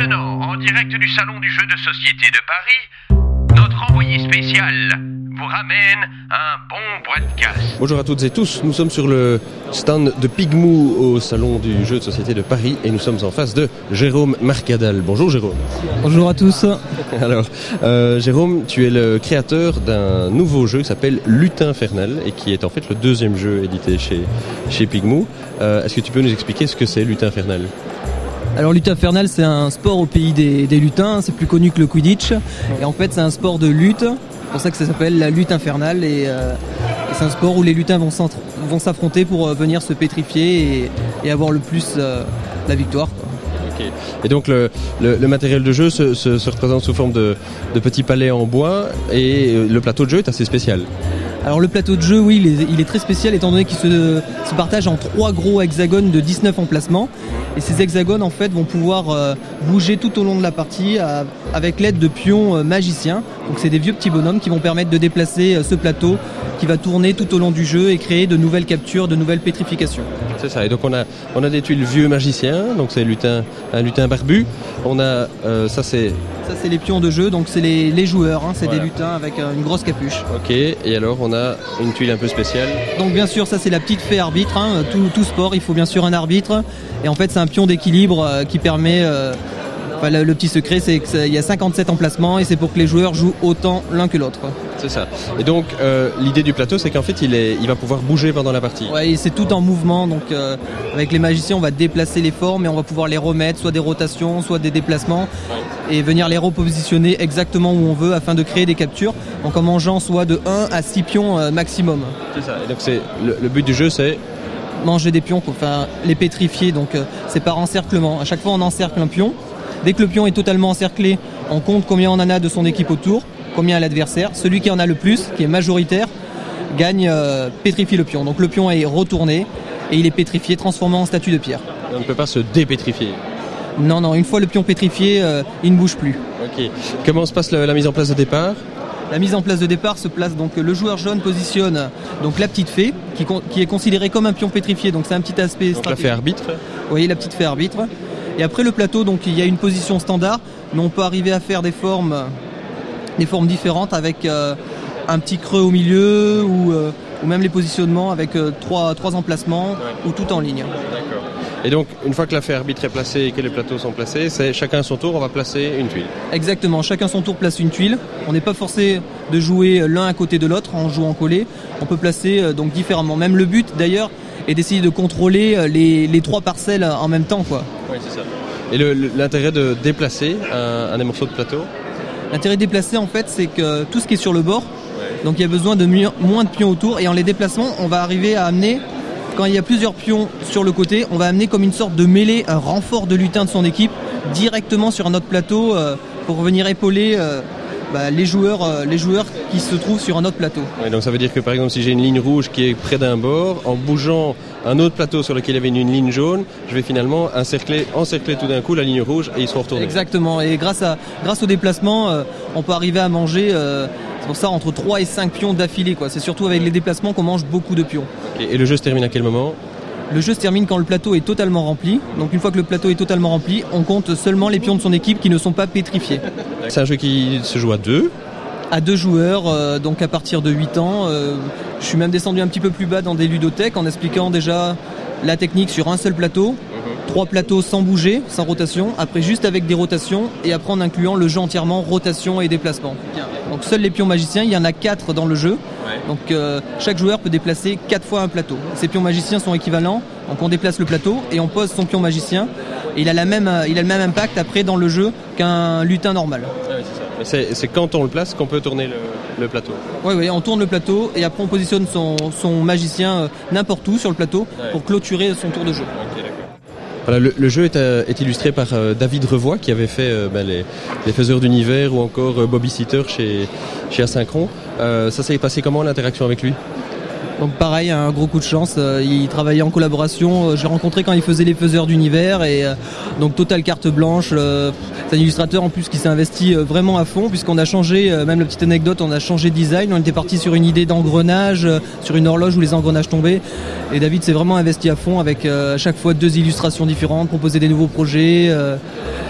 maintenant, en direct du salon du jeu de société de Paris, notre envoyé spécial vous ramène un bon podcast. Bonjour à toutes et tous, nous sommes sur le stand de Pigmou au salon du jeu de société de Paris et nous sommes en face de Jérôme Marcadal. Bonjour Jérôme. Bonjour à tous. Alors, Jérôme, tu es le créateur d'un nouveau jeu qui s'appelle Lutin Infernal et qui est en fait le deuxième jeu édité chez Pigmou. Est-ce que tu peux nous expliquer ce que c'est Lutin Infernal ? Alors Lutin Infernal, c'est un sport au pays des lutins, c'est plus connu que le Quidditch. Et en fait, c'est un sport de lutte, c'est pour ça que ça s'appelle la lutte infernale. Et c'est un sport où les lutins vont s'affronter pour venir se pétrifier et avoir le plus la victoire, quoi. Okay. Et donc le matériel de jeu se représente sous forme de petits palets en bois et le plateau de jeu est assez spécial. Alors le plateau de jeu, oui, il est très spécial étant donné qu'il se partage en 3 gros hexagones de 19 emplacements. Et ces hexagones en fait vont pouvoir bouger tout au long de la partie avec l'aide de pions magiciens. Donc c'est des vieux petits bonhommes qui vont permettre de déplacer ce plateau qui va tourner tout au long du jeu et créer de nouvelles captures, de nouvelles pétrifications. C'est ça, et donc on a des tuiles vieux magiciens, donc c'est un lutin barbu. On a ça c'est les pions de jeu, donc c'est les joueurs, c'est voilà. Des lutins avec une grosse capuche. Ok, et alors on a une tuile un peu spéciale. Donc bien sûr, ça c'est la petite fée arbitre, tout sport, il faut bien sûr un arbitre. Et en fait c'est un pion d'équilibre qui permet... le petit secret, c'est qu'il y a 57 emplacements et c'est pour que les joueurs jouent autant l'un que l'autre. C'est ça. Et donc, l'idée du plateau, c'est qu'en fait, il va pouvoir bouger pendant la partie. Oui, c'est tout en mouvement. Donc, avec les magiciens, on va déplacer les formes et on va pouvoir les remettre, soit des rotations, soit des déplacements, et venir les repositionner exactement où on veut afin de créer des captures. Donc, en mangeant soit de 1 à 6 pions maximum. C'est ça. Et donc, le but du jeu, c'est manger des pions, les pétrifier. Donc, c'est par encerclement. À chaque fois, on encercle un pion. Dès que le pion est totalement encerclé, on compte combien on en a de son équipe autour, combien à l'adversaire. Celui qui en a le plus, qui est majoritaire, gagne, pétrifie le pion. Donc le pion est retourné et il est pétrifié, transformé en statue de pierre. On ne peut pas se dépétrifier. Non, une fois le pion pétrifié, il ne bouge plus. Ok. Comment se passe la mise en place de départ ? La mise en place de départ se place donc le joueur jaune positionne donc la petite fée qui est considérée comme un pion pétrifié. Donc c'est un petit aspect stratégique. Donc la fée arbitre. Oui, la petite fée arbitre. Et après le plateau, donc il y a une position standard, mais on peut arriver à faire des formes différentes avec un petit creux au milieu ou même les positionnements avec trois emplacements ou tout en ligne. D'accord. Et donc une fois que la fée arbitre est placée et que les plateaux sont placés, c'est chacun à son tour, on va placer une tuile. Exactement, chacun son tour place une tuile. On n'est pas forcé de jouer l'un à côté de l'autre en jouant collé. On peut placer donc différemment. Même le but d'ailleurs est d'essayer de contrôler les 3 parcelles en même temps, quoi. Oui, c'est ça. Et l'intérêt de déplacer un des morceaux de plateau ? L'intérêt de déplacer, en fait, c'est que tout ce qui est sur le bord, donc il y a besoin de moins de pions autour, et en les déplaçant, on va arriver à amener, quand il y a plusieurs pions sur le côté, on va amener comme une sorte de mêlée, un renfort de lutin de son équipe, directement sur un autre plateau, pour venir épauler les joueurs qui se trouvent sur un autre plateau. Oui, donc ça veut dire que par exemple si j'ai une ligne rouge qui est près d'un bord, en bougeant un autre plateau sur lequel il y avait une ligne jaune, je vais finalement encercler tout d'un coup la ligne rouge et ils seront retournés. Exactement, et grâce au déplacement, on peut arriver à manger, c'est pour ça, entre 3 et 5 pions d'affilée, quoi. C'est surtout avec les déplacements qu'on mange beaucoup de pions. Okay. Et le jeu se termine à quel moment ? Le jeu se termine quand le plateau est totalement rempli. Donc une fois que le plateau est totalement rempli, on compte seulement les pions de son équipe qui ne sont pas pétrifiés. C'est un jeu qui se joue à 2 ? À 2 joueurs, donc à partir de 8 ans. Je suis même descendu un petit peu plus bas dans des ludothèques en expliquant déjà la technique sur un seul plateau. 3 plateaux sans bouger, sans rotation, après juste avec des rotations et après en incluant le jeu entièrement rotation et déplacement. Donc seuls les pions magiciens, il y en a 4 dans le jeu. Donc chaque joueur peut déplacer 4 fois un plateau. Ces pions magiciens sont équivalents, donc on déplace le plateau et on pose son pion magicien et il a le même impact après dans le jeu qu'un lutin normal. C'est quand on le place qu'on peut tourner le plateau. Oui, on tourne le plateau et après on positionne son magicien n'importe où sur le plateau pour clôturer son tour de jeu. Okay, d'accord. Voilà, le jeu est illustré par David Revoy qui avait fait les Faiseurs d'univers ou encore Bobby Sitter chez Asynchron. Ça s'est passé comment l'interaction avec lui ? Donc pareil, un gros coup de chance, il travaillait en collaboration, j'ai rencontré quand il faisait les Faiseurs d'univers et donc totale carte blanche, c'est un illustrateur en plus qui s'est investi vraiment à fond puisqu'on a changé, même la petite anecdote, on a changé de design, on était parti sur une idée d'engrenage, sur une horloge où les engrenages tombaient et David s'est vraiment investi à fond avec à chaque fois 2 illustrations différentes, proposer des nouveaux projets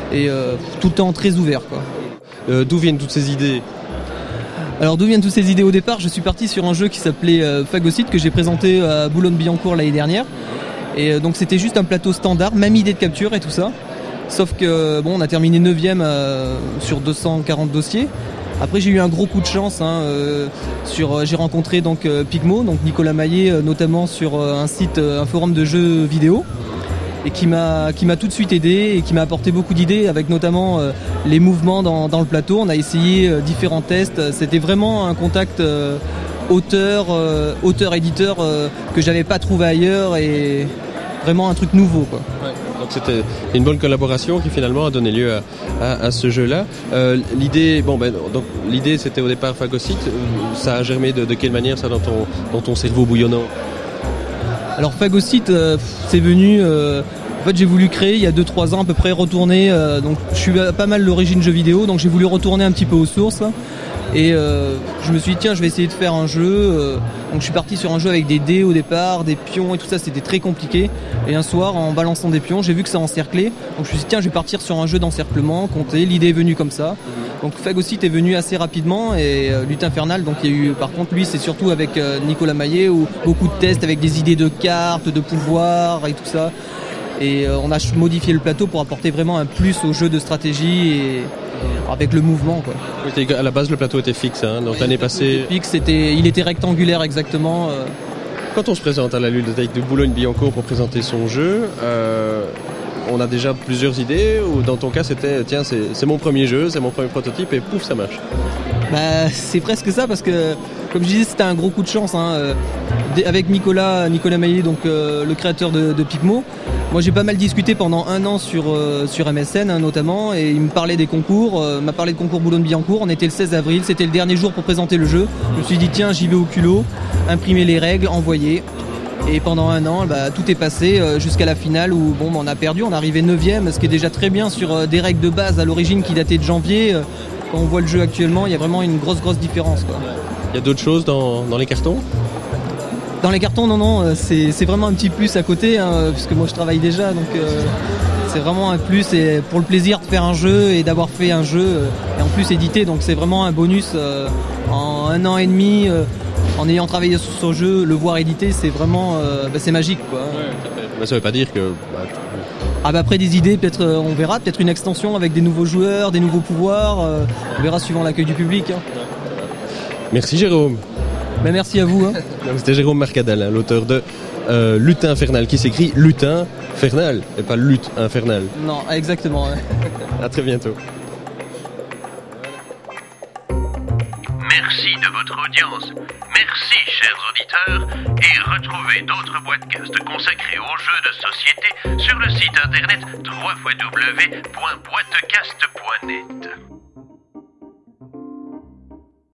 et tout le temps très ouvert, quoi. D'où viennent toutes ces idées ? Alors d'où viennent toutes ces idées? Au départ, je suis parti sur un jeu qui s'appelait Phagocyte, que j'ai présenté à Boulogne-Billancourt l'année dernière. Et donc c'était juste un plateau standard, même idée de capture et tout ça. Sauf que bon, on a terminé 9e sur 240 dossiers. Après j'ai eu un gros coup de chance, j'ai rencontré donc Pigmo, donc Nicolas Maillet, notamment sur un forum de jeux vidéo, et qui m'a tout de suite aidé et qui m'a apporté beaucoup d'idées, avec notamment les mouvements dans le plateau. On a essayé différents tests. C'était vraiment un contact auteur-éditeur que j'avais pas trouvé ailleurs, et vraiment un truc nouveau, quoi. Ouais. Donc c'était une bonne collaboration qui finalement a donné lieu à ce jeu-là. L'idée c'était au départ Phagocyte. Ça a germé de quelle manière ça dans ton cerveau bouillonnant? Alors Phagocyte, c'est venu. En fait, j'ai voulu créer il y a 2-3 ans à peu près, retourner. Donc je suis pas mal d'origine jeu vidéo, donc j'ai voulu retourner un petit peu aux sources. Et je me suis dit tiens, je vais essayer de faire un jeu. Donc je suis parti sur un jeu avec des dés au départ, des pions et tout ça, c'était très compliqué. Et un soir, en balançant des pions, j'ai vu que ça encerclait. Donc je me suis dit tiens, je vais partir sur un jeu d'encerclement, compter. L'idée est venue comme ça. Donc Phagocyte est venu assez rapidement, et Lutte Infernale, donc il y a eu, par contre lui c'est surtout avec Nicolas Maillet, où beaucoup de tests avec des idées de cartes, de pouvoirs et tout ça. Et on a modifié le plateau pour apporter vraiment un plus au jeu de stratégie et avec le mouvement, quoi. Oui, à la base le plateau était fixe, donc l'année passée. Il était rectangulaire exactement. Quand on se présente à la ludothèque de Boulogne-Billancourt pour présenter son jeu, on a déjà plusieurs idées, ou dans ton cas c'était tiens c'est mon premier jeu, c'est mon premier prototype et pouf ça marche? Bah, c'est presque ça, parce que comme je disais, c'était un gros coup de chance, avec Nicolas Maillet, donc le créateur de Pigmo. Moi j'ai pas mal discuté pendant un an sur MSN notamment, et il me parlait des concours, m'a parlé de concours Boulogne-Billancourt. On était le 16 avril, c'était le dernier jour pour présenter le jeu. Je me suis dit tiens, j'y vais au culot, imprimer les règles, envoyer. Et pendant un an, tout est passé jusqu'à la finale où on a perdu, on est arrivé 9e, ce qui est déjà très bien sur des règles de base à l'origine qui dataient de janvier. Quand on voit le jeu actuellement, il y a vraiment une grosse différence, quoi. Il y a d'autres choses dans les cartons? Dans les cartons, non, c'est vraiment un petit plus à côté, puisque moi je travaille déjà, donc c'est vraiment un plus, et pour le plaisir de faire un jeu et d'avoir fait un jeu et en plus édité, donc c'est vraiment un bonus en 1 an et demi. En ayant travaillé sur ce jeu, le voir édité, c'est vraiment c'est magique, quoi. Ouais, mais ça veut pas dire que après des idées, peut-être on verra, peut-être une extension avec des nouveaux joueurs, des nouveaux pouvoirs, on verra suivant l'accueil du public. Merci Jérôme. Merci à vous. C'était Jérôme Mercadal, l'auteur de Lutin Infernal, qui s'écrit Lutin Infernal et pas Lutte Infernale. Non, exactement. À très bientôt. Merci de votre audience. Merci, chers auditeurs, et retrouvez d'autres podcasts consacrés aux jeux de société sur le site internet www.boitecast.net.